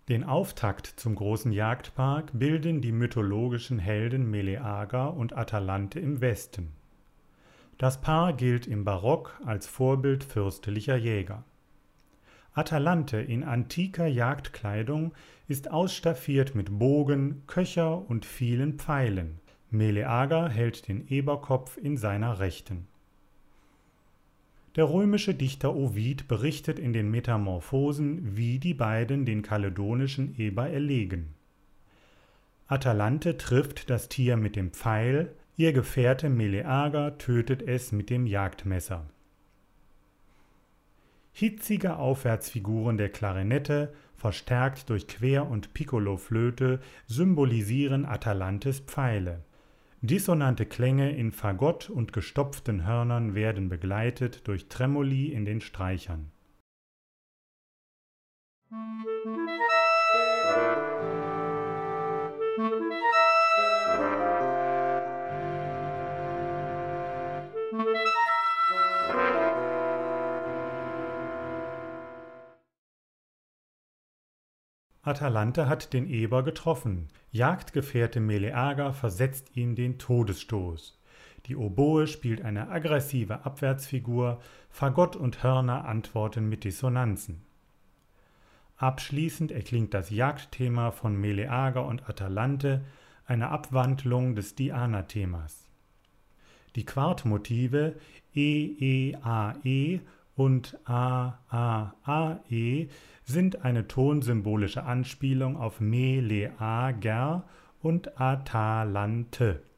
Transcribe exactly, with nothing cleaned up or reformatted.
Den Auftakt zum großen Jagdpark bilden die mythologischen Helden Meleager und Atalante im Westen. Das Paar gilt im Barock als Vorbild fürstlicher Jäger. Atalante in antiker Jagdkleidung ist ausstaffiert mit Bogen, Köcher und vielen Pfeilen. Meleager hält den Eberkopf in seiner Rechten. Der römische Dichter Ovid berichtet in den Metamorphosen, wie die beiden den kaledonischen Eber erlegen. Atalante trifft das Tier mit dem Pfeil, ihr Gefährte Meleager tötet es mit dem Jagdmesser. Hitzige Aufwärtsfiguren der Klarinette, verstärkt durch Quer- und Piccoloflöte, symbolisieren Atalantes Pfeile. Dissonante Klänge in Fagott und gestopften Hörnern werden begleitet durch Tremoli in den Streichern. Atalante hat den Eber getroffen. Jagdgefährte Meleager versetzt ihm den Todesstoß. Die Oboe spielt eine aggressive Abwärtsfigur, Fagott und Hörner antworten mit Dissonanzen. Abschließend erklingt das Jagdthema von Meleager und Atalante, eine Abwandlung des Diana-Themas. Die Quartmotive E E A E und A A A E sind eine tonsymbolische Anspielung auf Meleager und Atalante.